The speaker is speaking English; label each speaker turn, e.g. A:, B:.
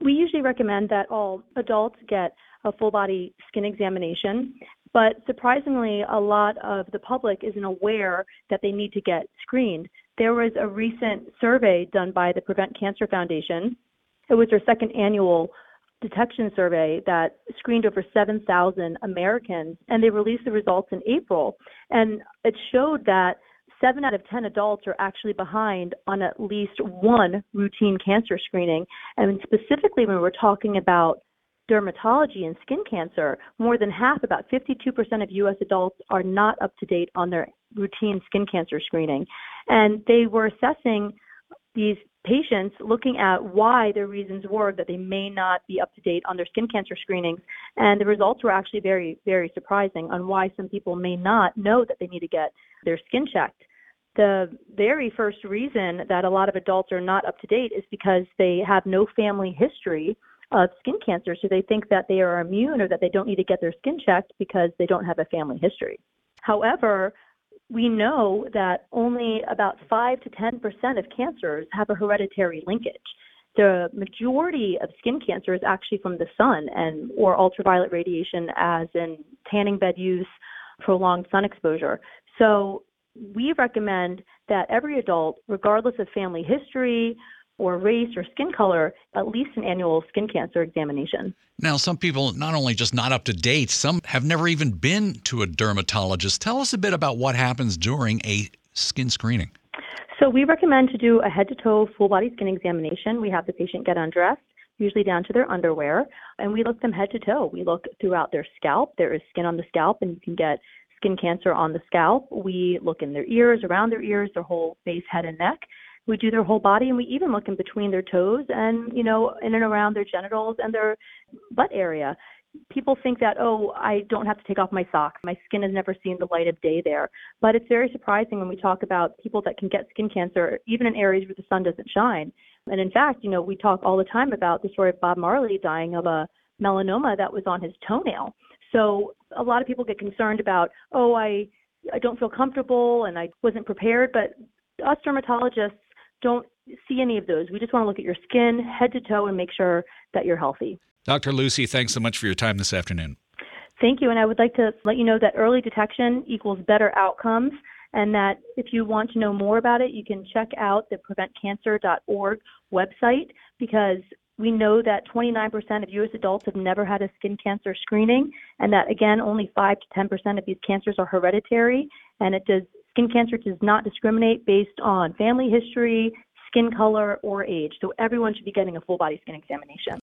A: We usually recommend that all adults get a full body skin examination, but surprisingly, a lot of the public isn't aware that they need to get screened. There was a recent survey done by the Prevent Cancer Foundation. It was their second annual detection survey that screened over 7,000 Americans, and they released the results in April. And it showed that 7 out of 10 adults are actually behind on at least one routine cancer screening. And specifically, when we're talking about dermatology and skin cancer, more than half, about 52% of U.S. adults are not up to date on their routine skin cancer screening. And they were assessing these patients, looking at why their reasons were that they may not be up to date on their skin cancer screenings. And the results were actually very, very surprising on why some people may not know that they need to get their skin checked. The very first reason that a lot of adults are not up to date is because they have no family history of skin cancer. So they think that they are immune or that they don't need to get their skin checked because they don't have a family history. However, we know that only about 5 to 10% of cancers have a hereditary linkage. The majority of skin cancer is actually from the sun or ultraviolet radiation, as in tanning bed use, prolonged sun exposure. So we recommend that every adult, regardless of family history or race or skin color, at least an annual skin cancer examination.
B: Now, some people not only just not up to date, some have never even been to a dermatologist. Tell us a bit about what happens during a skin screening.
A: So we recommend to do a head-to-toe full-body skin examination. We have the patient get undressed, usually down to their underwear, and we look them head to toe. We look throughout their scalp. There is skin on the scalp, and you can get skin cancer on the scalp. We look in their ears, around their ears, their whole face, head, and neck. We do their whole body, and we even look in between their toes and, in and around their genitals and their butt area. People think that, I don't have to take off my socks. My skin has never seen the light of day there. But it's very surprising when we talk about people that can get skin cancer, even in areas where the sun doesn't shine. And in fact, we talk all the time about the story of Bob Marley dying of a melanoma that was on his toenail. So a lot of people get concerned about, I don't feel comfortable and I wasn't prepared. But us dermatologists don't see any of those. We just want to look at your skin head to toe and make sure that you're healthy.
B: Dr. Lucy, thanks so much for your time this afternoon.
A: Thank you. And I would like to let you know that early detection equals better outcomes, and that if you want to know more about it, you can check out the preventcancer.org website, because we know that 29% of U.S. adults have never had a skin cancer screening, and that, again, only 5 to 10% of these cancers are hereditary, and skin cancer does not discriminate based on family history, skin color, or age. So everyone should be getting a full body skin examination.